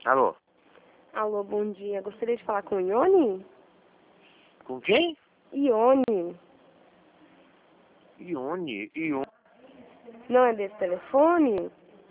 Alô? Alô, bom dia. Gostaria de falar com o Ione? Com quem? Ione. Ione. Não é desse telefone?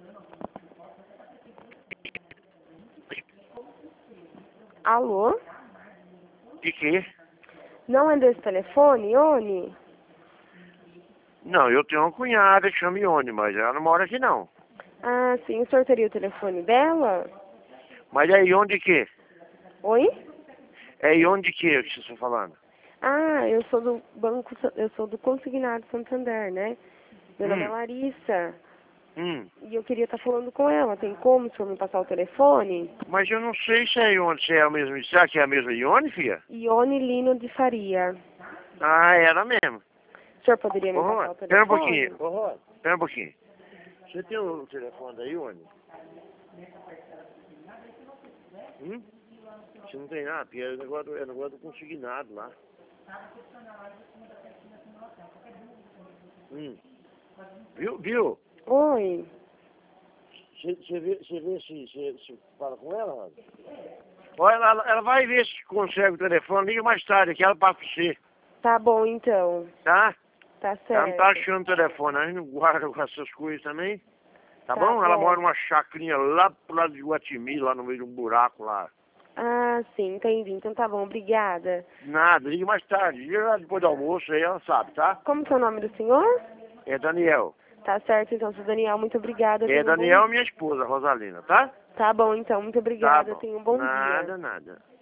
Alô? De quê? Não é desse telefone, Ione? Não, eu tenho uma cunhada que chama Ione, mas ela não mora aqui não. Ah, sim. O senhor teria o telefone dela? Mas é Ione de quê? Oi? É Ione de quê que você está falando? Ah, eu sou do banco, eu sou do Consignado Santander, né? Meu nome é Hum. Larissa. Hum. E eu queria estar falando com ela. Tem como o senhor me passar o telefone? Mas eu não sei se é Ione, se é a mesma. Será que é a mesma Ione, filha? Ione Lino de Faria. Ah, é ela mesmo. O senhor poderia me Ô, passar Rony, o telefone? espera um pouquinho. Ô, Rony, espera um pouquinho. Você tem o telefone da Ione? Você não tem nada, porque é negócio do consignado lá. Viu? Oi. Você vê se fala com ela, Rony? Olha, ela vai ver se consegue o telefone, liga mais tarde, que ela passa pra você, Tá bom, então. tá? Tá Ela não tá certo. achando o telefone, a gente não guarda com essas coisas também, tá Tá bom? Ela bom. mora numa chacrinha lá pro lado de Guatimi, lá no meio de um buraco lá. Ah, sim, entendi. Então tá bom, obrigada. Nada, liga mais tarde, liga lá depois do almoço, aí ela sabe, tá? Como que é o nome do senhor? É Daniel. Tá certo, então, seu Daniel, muito obrigada. É Tenha um Daniel, bom... minha esposa, Rosalina, tá? Tá bom, então, muito Tá obrigada. bom. Tenha um bom dia. Nada.